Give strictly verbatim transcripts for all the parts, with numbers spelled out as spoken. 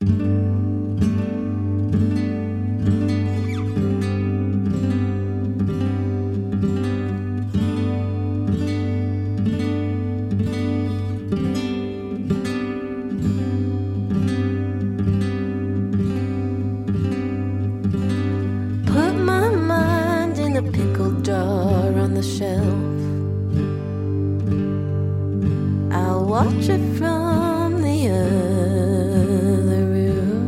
Pickled jar on the shelf. I'll watch it from the other room.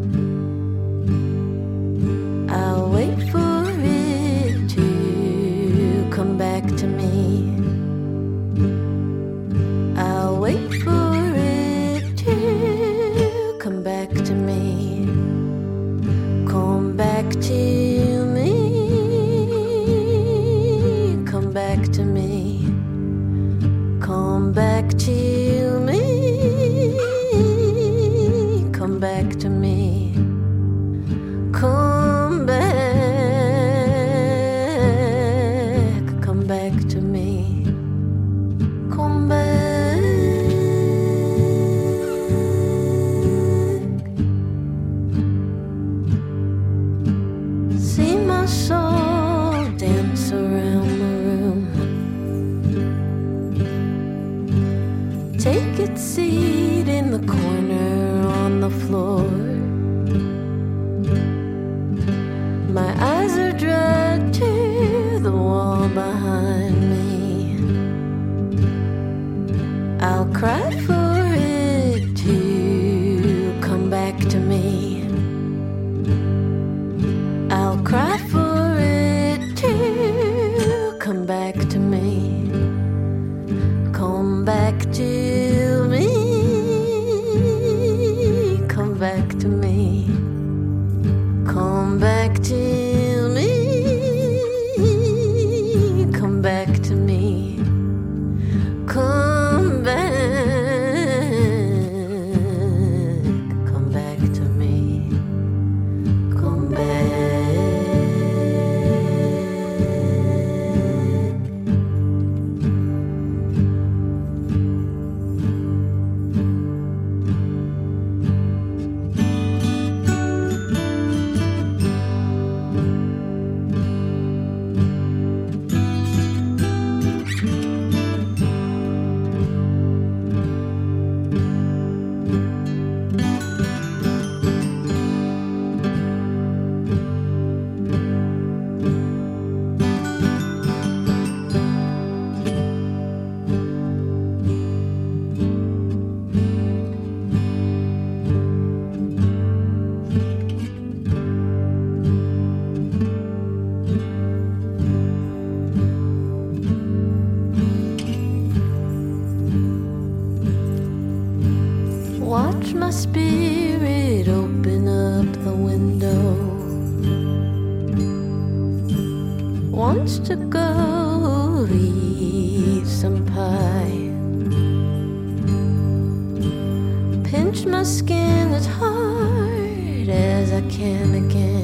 I'll wait for it to come back to me. I'll wait for it to come back to me. Come back to me. Come back to me. Come back to me. Come back to me. Come back. Come back to me. Come back. See my soul dance around the room. Take its seat in the corner on the floor. My eyes are drawn to the wall behind me. I'll cry for it to come back to me. I'll cry for it to come back to me. Come back to me. Come back to me. Come back to me. Come back to me. Come back. Come back to me. Come back. Watch my spirit open up the window. Wants to go eat some pie. Pinch my skin as hard as I can again.